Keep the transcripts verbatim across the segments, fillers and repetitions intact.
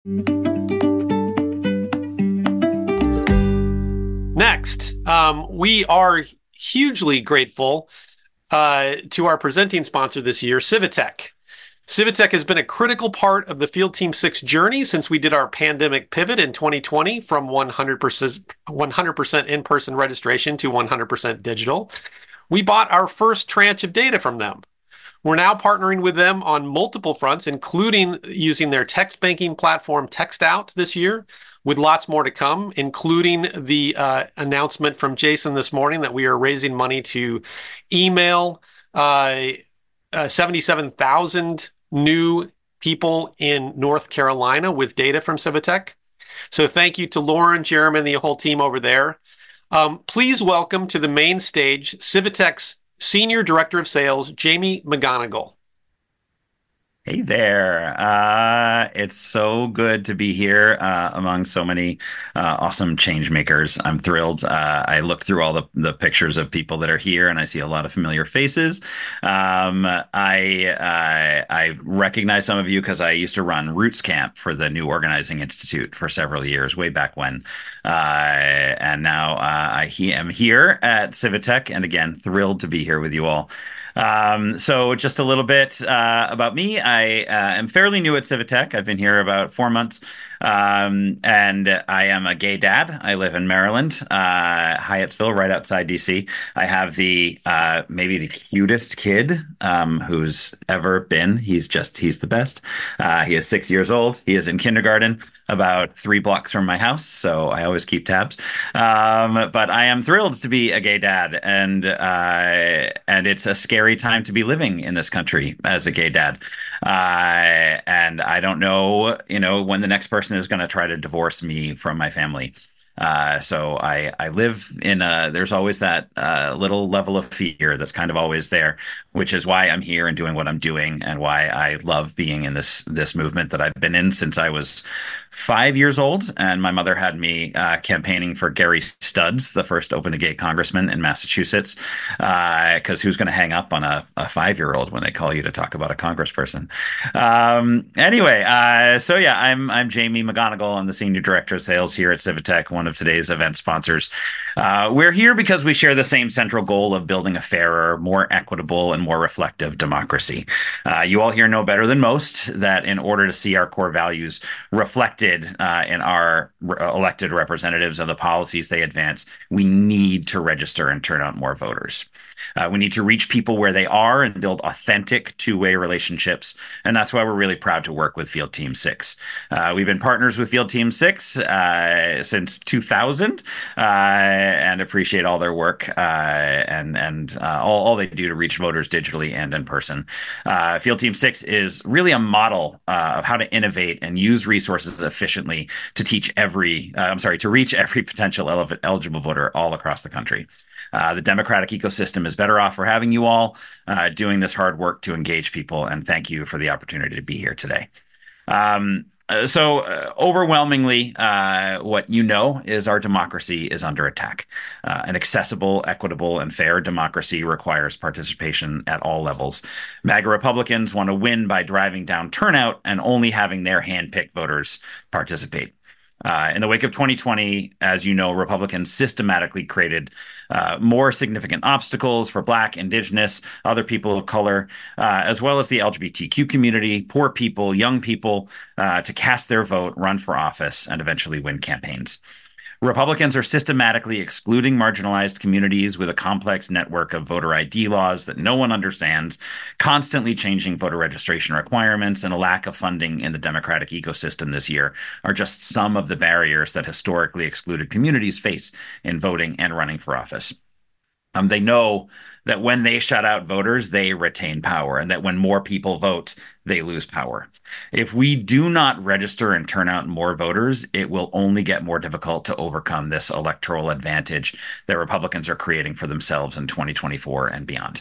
Next, um, we are hugely grateful uh, to our presenting sponsor this year, Civitech. Civitech has been a critical part of the Field Team Six journey since we did our pandemic pivot in twenty twenty from one hundred percent one hundred percent in-person registration to one hundred percent digital. We bought our first tranche of data from them. We're now partnering with them on multiple fronts, including using their text banking platform TextOut this year, with lots more to come, including the uh, announcement from Jason this morning that we are raising money to email uh, uh, seventy-seven thousand new people in North Carolina with data from Civitech. So thank you to Lauren, Jeremy, and the whole team over there. Um, please welcome to the main stage Civitech's Senior Director of Sales, Jamie McGonigal. Hey there. Uh, it's so good to be here uh, among so many uh, awesome change makers. I'm thrilled. Uh, I looked through all the, the pictures of people that are here and I see a lot of familiar faces. Um, I, uh, I recognize some of you because I used to run Roots Camp for the New Organizing Institute for several years, way back when. Uh, and now uh, I he am here at Civitech. And again, thrilled to be here with you all. Um, so just a little bit uh, about me. I uh, am fairly new at Civitech. I've been here about four months. Um, and I am a gay dad. I live in Maryland, uh, Hyattsville, right outside D C. I have the uh, maybe the cutest kid um, who's ever been. He's just he's the best. Uh, he is six years old. He is in kindergarten, about three blocks from my house, so I always keep tabs. Um, but I am thrilled to be a gay dad, and uh, and it's a scary time to be living in this country as a gay dad. Uh, and I don't know, you know, when the next person is going to try to divorce me from my family. Uh, so I I live in a, there's always that uh, little level of fear that's kind of always there, which is why I'm here and doing what I'm doing and why I love being in this this movement that I've been in since I was five years old. And my mother had me uh, campaigning for Gary Studs, the first open to gay congressman in Massachusetts, because uh, who's going to hang up on a, a five-year-old when they call you to talk about a congressperson? Um, anyway, uh, so yeah, I'm I'm Jamie McGonigal. I'm the senior director of sales here at Civitech, one of today's event sponsors. Uh, we're here because we share the same central goal of building a fairer, more equitable, and more reflective democracy. Uh, you all here know better than most that in order to see our core values reflected uh, in our re- elected representatives and the policies they advance, we need to register and turn out more voters. Uh, we need to reach people where they are and build authentic two-way relationships. And that's why we're really proud to work with Field Team Six. Uh, we've been partners with Field Team Six uh, since two thousand uh, and appreciate all their work uh, and, and uh, all, all they do to reach voters digitally and in person. Uh, Field Team Six is really a model uh, of how to innovate and use resources efficiently to teach every, uh, I'm sorry, to reach every potential el- eligible voter all across the country. Uh, the democratic ecosystem is better off for having you all uh, doing this hard work to engage people. And thank you for the opportunity to be here today. Um, uh, so uh, overwhelmingly, uh, what you know is our democracy is under attack. Uh, an accessible, equitable, and fair democracy requires participation at all levels. MAGA Republicans want to win by driving down turnout and only having their hand-picked voters participate. Uh, in the wake of twenty twenty, as you know, Republicans systematically created uh, more significant obstacles for Black, Indigenous, other people of color, uh, as well as the L G B T Q community, poor people, young people, uh, to cast their vote, run for office, and eventually win campaigns. Republicans are systematically excluding marginalized communities with a complex network of voter I D laws that no one understands, constantly changing voter registration requirements, and a lack of funding in the democratic ecosystem this year are just some of the barriers that historically excluded communities face in voting and running for office. Um, they know that when they shut out voters, they retain power, and that when more people vote, they lose power. If we do not register and turn out more voters, it will only get more difficult to overcome this electoral advantage that Republicans are creating for themselves in twenty twenty-four and beyond.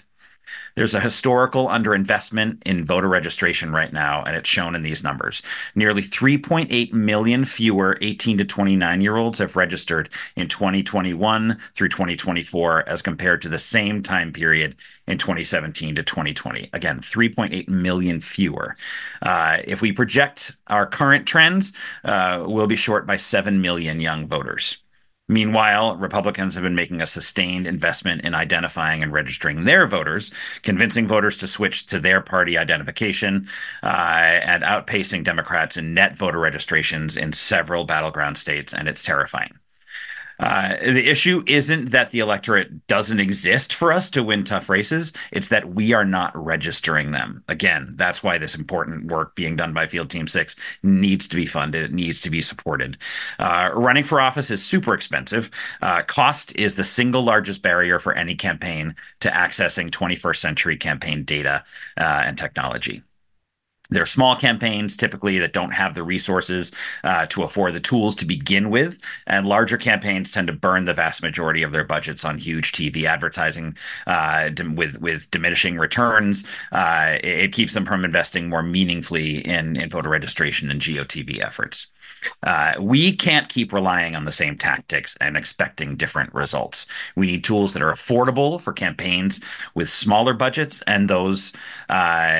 There's a historical underinvestment in voter registration right now, and it's shown in these numbers. Nearly three point eight million fewer eighteen to twenty-nine year olds have registered in twenty twenty-one through twenty twenty-four as compared to the same time period in twenty seventeen to twenty twenty. Again, three point eight million fewer. Uh, if we project our current trends, uh, we'll be short by seven million young voters. Meanwhile, Republicans have been making a sustained investment in identifying and registering their voters, convincing voters to switch to their party identification, uh, and outpacing Democrats in net voter registrations in several battleground states, and it's terrifying. Uh, the issue isn't that the electorate doesn't exist for us to win tough races. It's that we are not registering them. Again, that's why this important work being done by Field Team Six needs to be funded. It needs to be supported. Uh, running for office is super expensive. Uh, cost is the single largest barrier for any campaign to accessing twenty-first century campaign data uh, and technology. They're small campaigns typically that don't have the resources uh, to afford the tools to begin with, and larger campaigns tend to burn the vast majority of their budgets on huge T V advertising uh, with with diminishing returns. Uh, it, it keeps them from investing more meaningfully in, in voter registration and G O T V efforts. Uh, we can't keep relying on the same tactics and expecting different results. We need tools that are affordable for campaigns with smaller budgets, and those uh,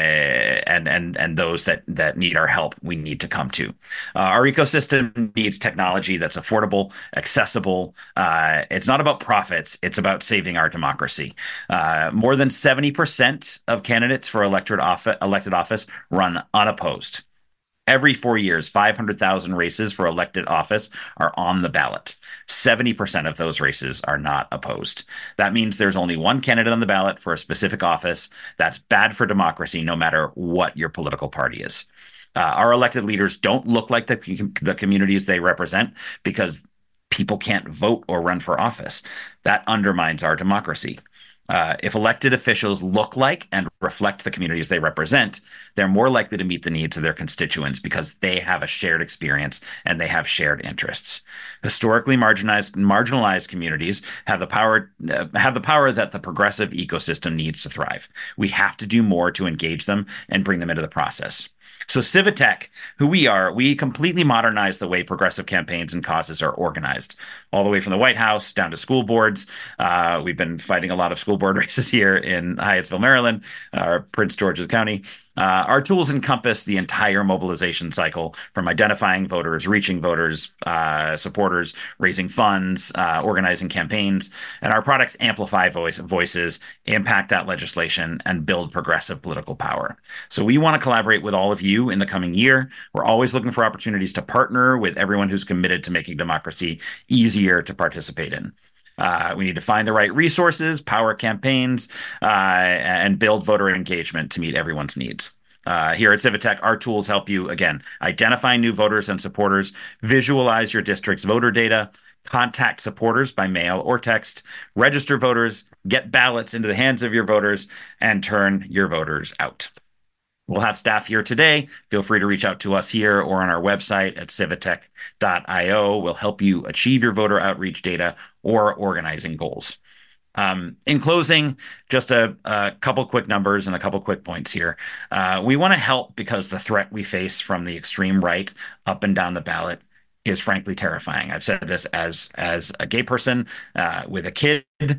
and and and those that that need our help. We need to come to. Uh, our ecosystem needs technology that's affordable, accessible. Uh, it's not about profits; it's about saving our democracy. Uh, more than seventy percent of candidates for elected office, elected office run unopposed. Every four years, five hundred thousand races for elected office are on the ballot. seventy percent of those races are not opposed. That means there's only one candidate on the ballot for a specific office. That's bad for democracy, no matter what your political party is. Uh, our elected leaders don't look like the, the communities they represent because people can't vote or run for office. That undermines our democracy. Uh, if elected officials look like and reflect the communities they represent, they're more likely to meet the needs of their constituents because they have a shared experience and they have shared interests. Historically marginalized, marginalized communities have the power uh, have the power that the progressive ecosystem needs to thrive. We have to do more to engage them and bring them into the process. So Civitech, who we are, we completely modernize the way progressive campaigns and causes are organized, all the way from the White House down to school boards. Uh, we've been fighting a lot of school board races here in Hyattsville, Maryland, or Prince George's County. Uh, our tools encompass the entire mobilization cycle, from identifying voters, reaching voters, uh, supporters, raising funds, uh, organizing campaigns, and our products amplify voice, voices, impact that legislation, and build progressive political power. So we want to collaborate with all of you in the coming year. We're always looking for opportunities to partner with everyone who's committed to making democracy easier to participate in. Uh, we need to find the right resources, power campaigns, uh, and build voter engagement to meet everyone's needs. Uh, here at Civitech, our tools help you, again, identify new voters and supporters, visualize your district's voter data, contact supporters by mail or text, register voters, get ballots into the hands of your voters, and turn your voters out. We'll have staff here today. Feel free to reach out to us here or on our website at civitech dot io. We'll help you achieve your voter outreach data or organizing goals. Um, in closing, just a, a couple quick numbers and a couple quick points here. Uh, we want to help because the threat we face from the extreme right up and down the ballot is frankly terrifying. I've said this as as a gay person uh, with a kid. Uh,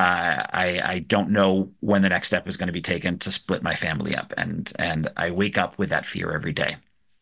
I I don't know when the next step is going to be taken to split my family up, and and I wake up with that fear every day.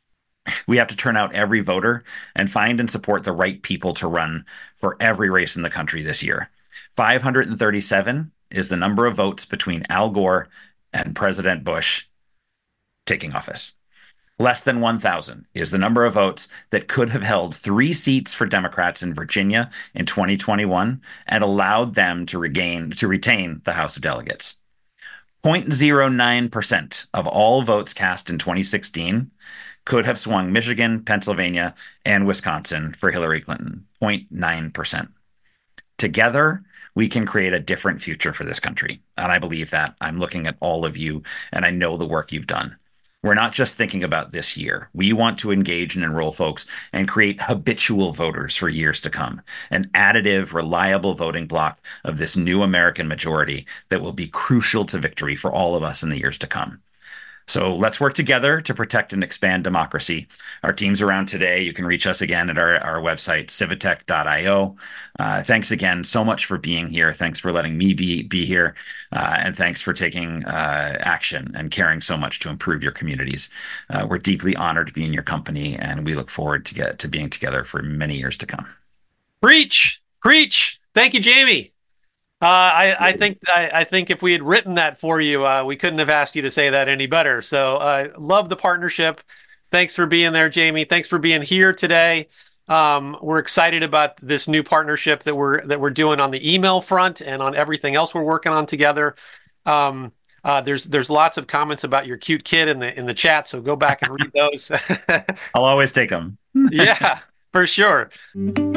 We have to turn out every voter and find and support the right people to run for every race in the country this year. five hundred thirty-seven is the number of votes between Al Gore and President Bush taking office. Less than one thousand is the number of votes that could have held three seats for Democrats in Virginia in twenty twenty-one and allowed them to regain to retain the House of Delegates. zero point zero nine percent of all votes cast in twenty sixteen could have swung Michigan, Pennsylvania, and Wisconsin for Hillary Clinton. zero point nine percent. Together, we can create a different future for this country. And I believe that. I'm looking at all of you, and I know the work you've done. We're not just thinking about this year. We want to engage and enroll folks and create habitual voters for years to come, an additive, reliable voting bloc of this new American majority that will be crucial to victory for all of us in the years to come. So let's work together to protect and expand democracy. Our team's around today. You can reach us again at our, our website, civitech dot io. Uh, thanks again so much for being here. Thanks for letting me be, be here. Uh, and thanks for taking uh, action and caring so much to improve your communities. Uh, we're deeply honored to be in your company, and we look forward to get to being together for many years to come. Preach, preach. Thank you, Jamie. Uh, I, I think I, I think if we had written that for you, uh, we couldn't have asked you to say that any better. So uh, love the partnership. Thanks for being there, Jamie. Thanks for being here today. Um, we're excited about this new partnership that we're that we're doing on the email front and on everything else we're working on together. Um, uh, there's there's lots of comments about your cute kid in the in the chat, so go back and read those. I'll always take them. Yeah, for sure.